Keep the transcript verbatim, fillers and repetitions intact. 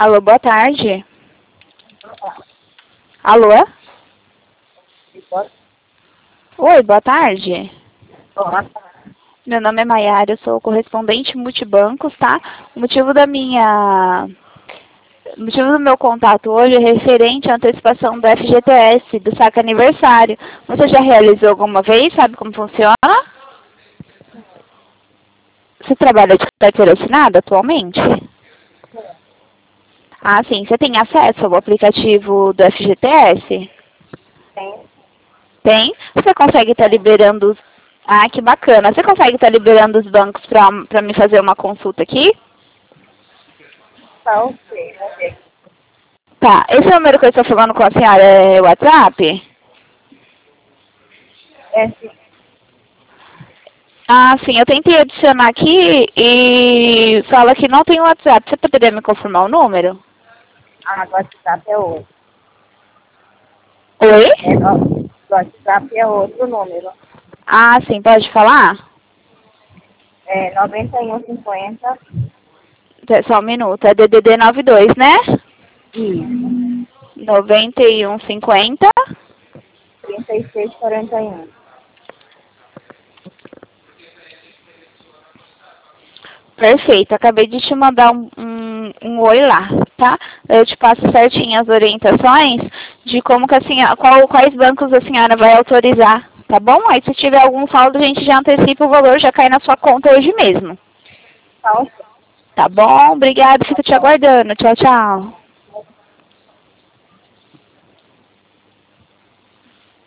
Alô, boa tarde. Alô? Oi, boa tarde. Olá. Meu nome é Maiara, eu sou correspondente multibancos, tá? O motivo da minha... O motivo do meu contato hoje é referente à antecipação do F G T S, do saque aniversário. Você já realizou alguma vez? Sabe como funciona? Você trabalha de carteira assinada atualmente? Ah, sim. Você tem acesso ao aplicativo do F G T S? Tem. Tem? Você consegue estar liberando... Ah, que bacana. Você consegue estar liberando os bancos para me fazer uma consulta aqui? Tá ok, vamos ver. Tá. Esse número que eu estou falando com a senhora é o WhatsApp? É sim. Ah, sim. Eu tentei adicionar aqui e fala que não tem WhatsApp. Você poderia me confirmar o número? Ah, do WhatsApp é outro. Oi? É, ó, do WhatsApp é outro número. Ah, sim. Pode falar? É noventa e um cinquenta. É, só um minuto. É D D D noventa e dois, né? Isso. noventa e um cinquenta. trinta e seis quarenta e um. Perfeito, acabei de te mandar um, um, um oi lá, tá? Eu te passo certinho as orientações de como que a senhora, qual, quais bancos a senhora vai autorizar, tá bom? Aí se tiver algum saldo, a gente já antecipa o valor, já cai na sua conta hoje mesmo. Tá ok. Tá bom? Obrigada, Tá fico te bom. aguardando. Tchau, tchau.